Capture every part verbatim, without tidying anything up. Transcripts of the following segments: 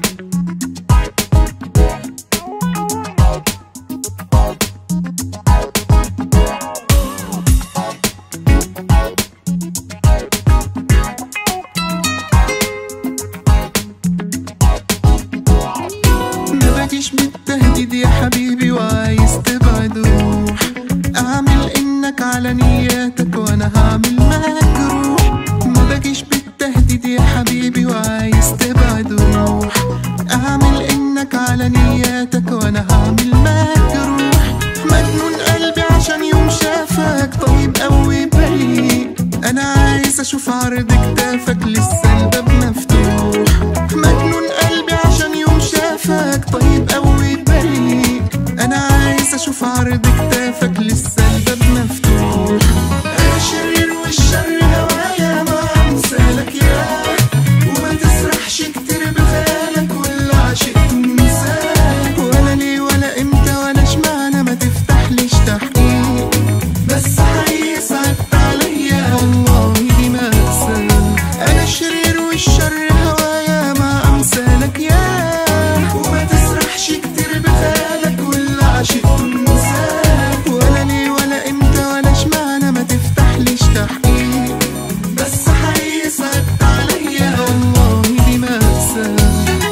مبقيش بالتهديد يا حبيبي وعايز تبعد روح، اعمل انك على نياتك وانا هعمل معاك روح. مبقيش بالتهديد يا حبيبي وعايز تبعد روح، اعمل انك على نياتك وانا هعمل معاك روح. مجنون قلبي عشان يوم شافك طيب قوي بريء، انا عايز اشوف عرض كتافك لسه الباب مفتوح. مجنون قلبي عشان يوم شافك طيب قوي بريء، انا عايز اشوف عرض كتافك لسه الباب مفتوح. انا شرير والشر هوايا ما امثالك يا، وما تسرحش كتير بخيالك ولا عشقت انساك، ولا ليه ولا امتى ولا اشمعنى ما تفتحليش تحقيق. بس حقيقي صعبت عليا والله دي مأساة. انا شرير والشر هوايا ما امثالك يا، وما تسرحش كتير بخيالك ولا عشقت انساك، ولا ليه ولا امتى ولا اشمعنى ما تفتحليش تحقيق. بس حقيقي صعبت عليا والله دي مأساة.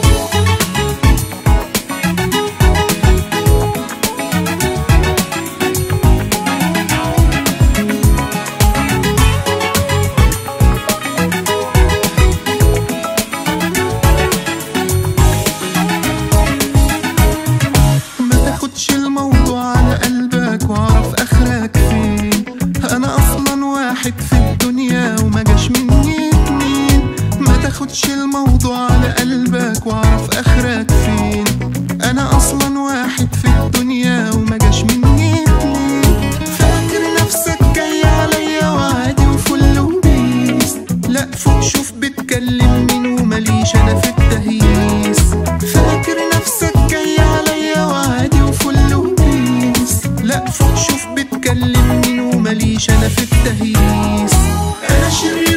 متاخدش الموضوع على قلبك واعرف اخرك فين، انا اصلا واحد في الدنيا وما جاش مني اتنين. ما تاخدش الموضوع على قلبك واعرف اخرك فين، انا اصلا واحد في الدنيا وما جاش مني اتنين. فاكر نفسك جاي عليا وعادي وفل وبيس، لا فوق شوف بتكلم مين ومليش انا في التهييس. فاكر نفسك جاي عليا وعادي وفل وبيس، لا فوق شوف بتكلم مين ومليش انا في التهييس. انا شرير